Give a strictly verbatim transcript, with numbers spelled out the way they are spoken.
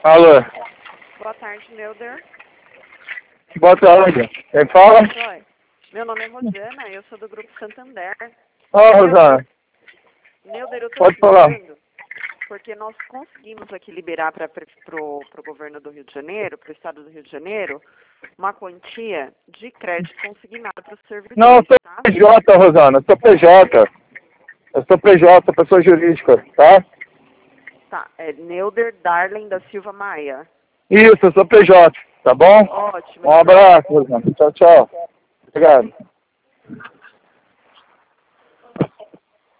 Alô. Boa tarde, Neuder. Boa tarde. Quem fala? Oi. Meu nome é Rosana, eu sou do Grupo Santander. Ó, oh, Rosana. Neuder, eu tô Pode te falar. ligando porque nós conseguimos aqui liberar para pro, pro governo do Rio de Janeiro, pro estado do Rio de Janeiro, uma quantia de crédito consignado para os servidores, Não, eu sou tá? P J, Rosana. Eu sou P J. Eu sou P J, pessoa jurídica, tá? Tá, é Neuder Darlen da Silva Maia. Isso, eu sou P J, tá bom? Ótimo. Um abraço, Rosana. Tchau, tchau. Obrigado.